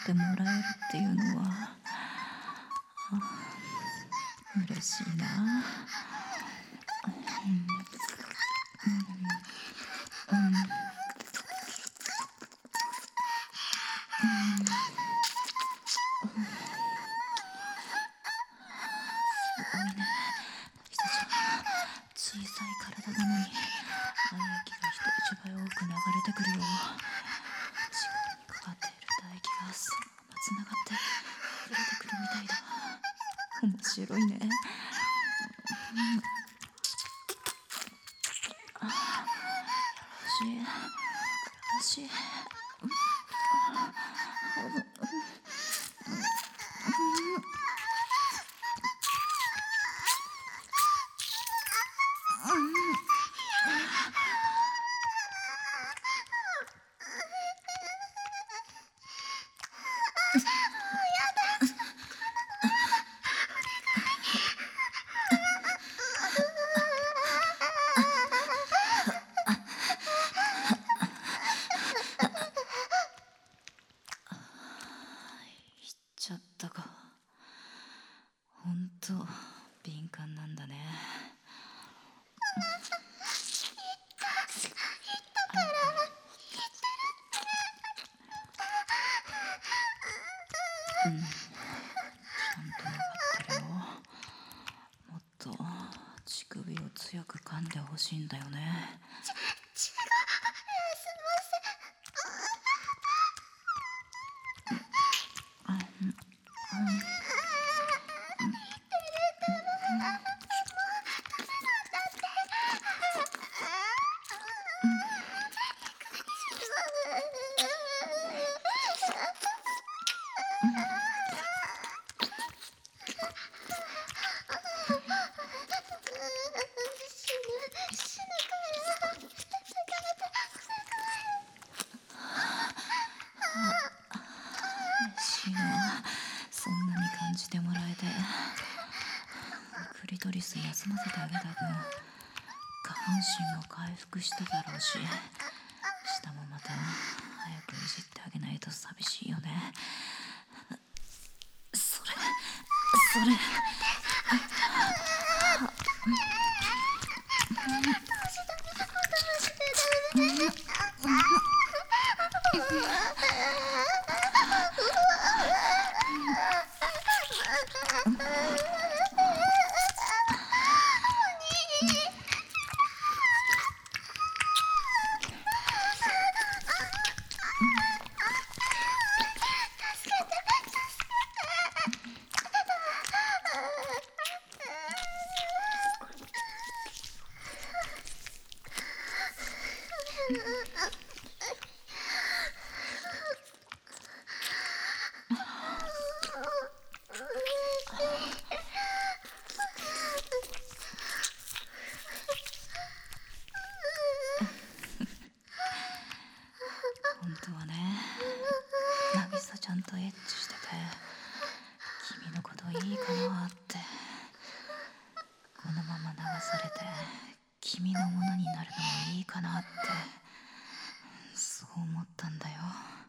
ってもらえるっていうのは嬉しいな。すごいね。ひさちゃん、小さい体なのに愛液が人一倍多く流れてくるよ。地球にかかっている唾液がそのままつながって溢れてくるみたいだ。面白いね。よしよし。ちゃったか。ほんと敏感なんだね。ちゃんと分かってるよ。もっと乳首を強く噛んでほしいんだよね。 すみません。 嬉しいな、そんなに感じてもらえて。クリトリス休ませてあげた分、下半身も回復しただろうし、下もまた早くいじってあげないと寂しいよね。それ本当はね、ナギサちゃんとエッチしてて、君のこといいかなって。このまま流されて君のものになるのもいいかなって、そう思ったんだよ。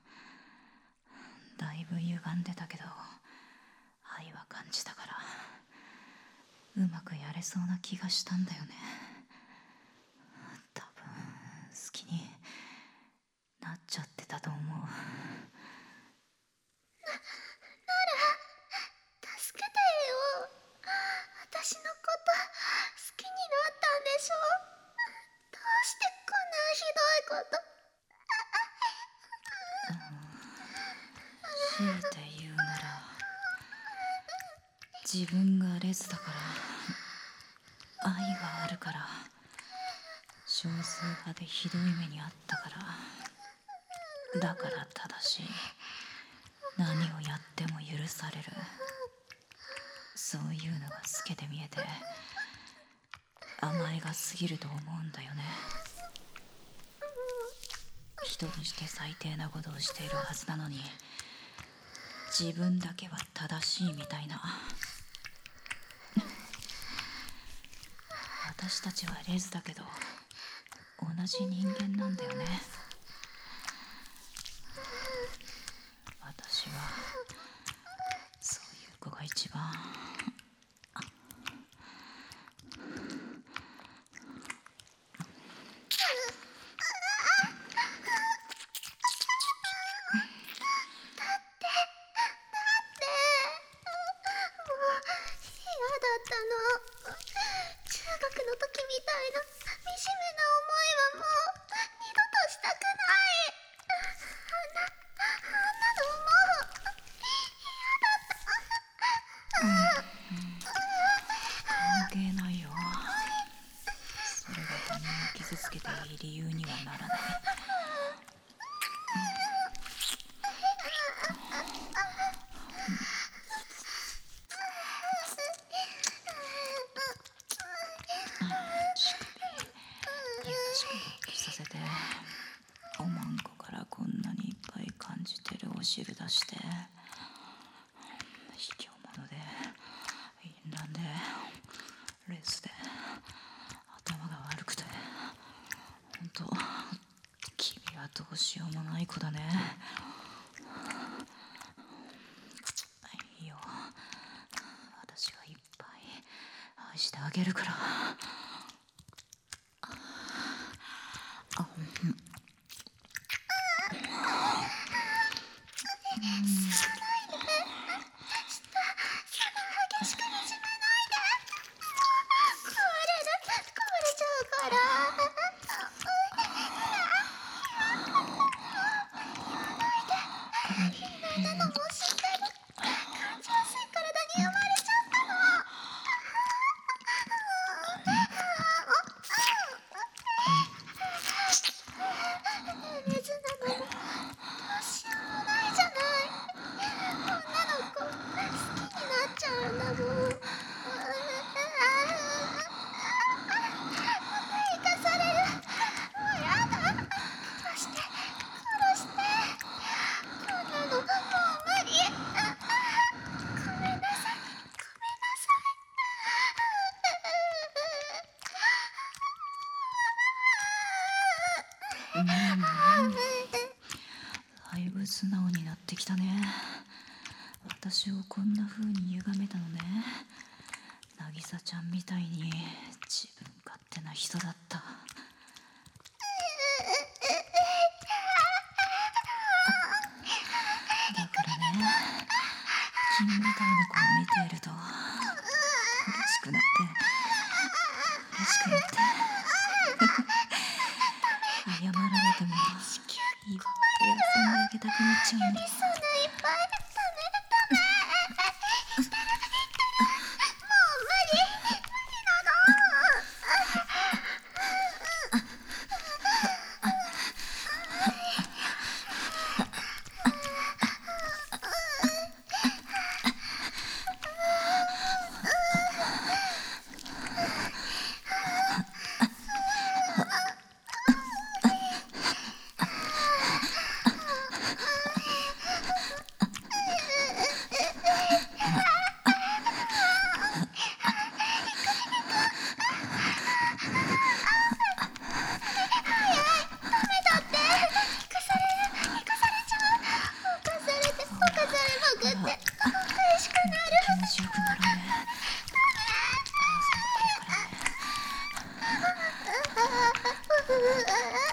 だいぶ歪んでたけど愛は感じたから、うまくやれそうな気がしたんだよね。多分好きになっちゃってたと思う。 助けてよ。私のこと好きになったんでしょ。どうしてこんなひどいこと。 強いて言うなら、自分がレズだから愛があるから、少数派でひどい目にあったから、だから正しい、何をやっても許される、そういうのが透けて見えて甘えが過ぎると思うんだよね。人として最低なことをしているはずなのに、自分だけは正しいみたいな。私たちはレズだけど同じ人間なんだよね。私は理由にはならない。させておまんこからこんなにいっぱい感じてるお汁出して卑怯者で淫乱でレスで頭が悪くてほんと君はどうしようもない子だね。いいよ、私はいっぱい愛してあげるから。だいぶ素直になってきたね。私をこんな風に歪めたのね。渚ちゃんみたいに自分勝手な人だった。だからね、君みたいな子を見ていると嬉しくなって謝られてもいっぱい遊んであげたくなっちゃうの。気持ちよくなるね。 ダメ。